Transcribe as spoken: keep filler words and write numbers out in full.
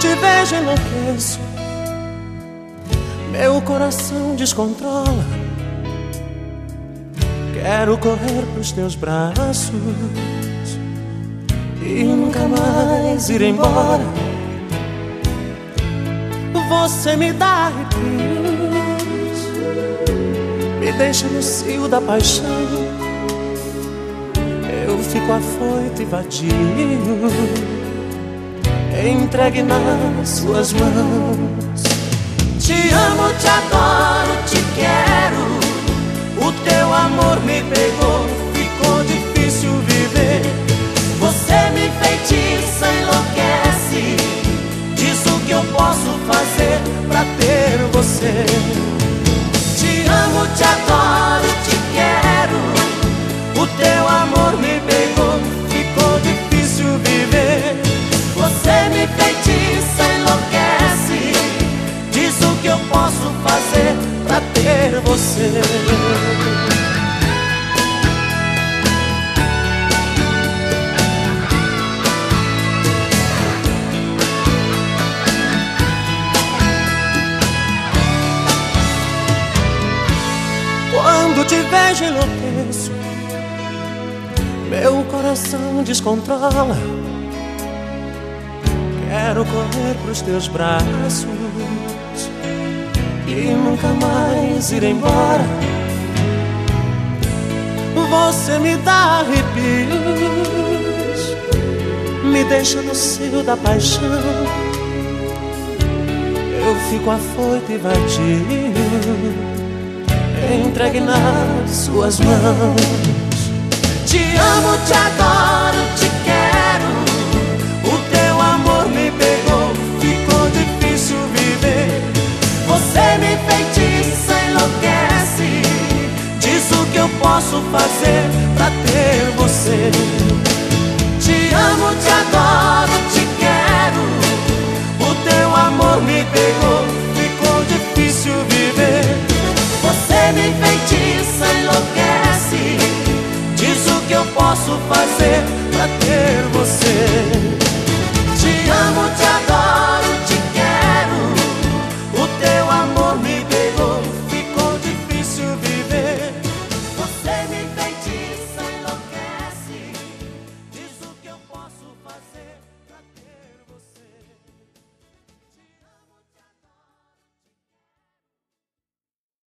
te vejo enlouqueço, meu coração descontrola. Quero correr pros teus braços e nunca mais ir embora. Você me dá arrepios, me deixa no cio da paixão. Eu fico afoito e vadio, entregue nas suas mãos. Te amo, te adoro, te quero. O teu amor me pegou, ficou difícil viver. Você me enfeitiça, enlouquece. Diz o que eu posso fazer pra ter você. Te amo, te adoro, te quero. O teu amor me pegou, ficou difícil viver. Você me enfeitiça, enlouquece. Diz o que eu posso fazer pra ter você. Quando te vejo enlouqueço, meu coração descontrola. Quero correr pros teus braços e nunca mais ir embora. Você me dá arrepios, me deixa no cio da paixão. Eu fico afoito e vadio, entregue nas suas mãos. Te amo, te adoro, te quero. O teu amor me pegou, ficou difícil viver. Você me enfeitiça, enlouquece. Diz o que eu posso fazer pra ter você. Te amo, te adoro.